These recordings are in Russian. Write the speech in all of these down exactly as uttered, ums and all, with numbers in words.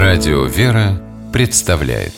Радио «Вера» представляет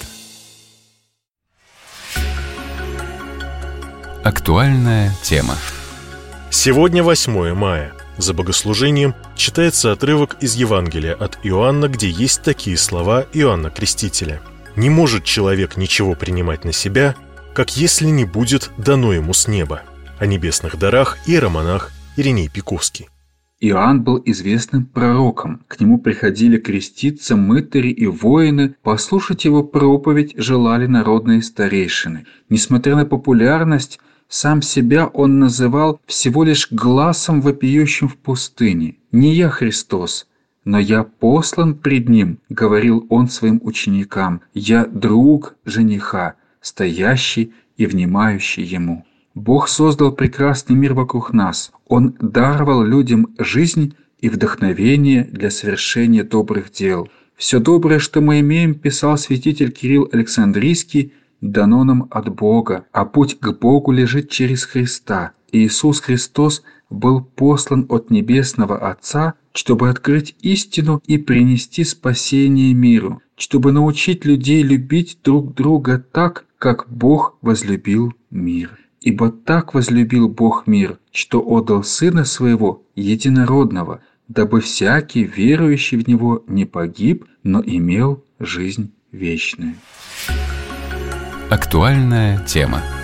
актуальная тема. Сегодня восьмое мая. За богослужением читается отрывок из Евангелия от Иоанна, где есть такие слова Иоанна Крестителя. «Не может человек ничего принимать на себя, как если не будет дано ему с неба». О небесных дарах иеромонах Ириней Пиковский. Иоанн был известным пророком. К нему приходили креститься мытари и воины. Послушать его проповедь желали народные старейшины. Несмотря на популярность, сам себя он называл всего лишь гласом, вопиющим в пустыне. «Не я Христос, но я послан пред Ним», — говорил он своим ученикам. «Я друг жениха, стоящий и внимающий Ему». Бог создал прекрасный мир вокруг нас. Он даровал людям жизнь и вдохновение для совершения добрых дел. «Все доброе, что мы имеем, — писал святитель Кирилл Александрийский, — дано нам от Бога, а путь к Богу лежит через Христа. Иисус Христос был послан от Небесного Отца, чтобы открыть истину и принести спасение миру, чтобы научить людей любить друг друга так, как Бог возлюбил мир. Ибо так возлюбил Бог мир, что отдал Сына Своего Единородного, дабы всякий, верующий в Него, не погиб, но имел жизнь вечную». Актуальная тема.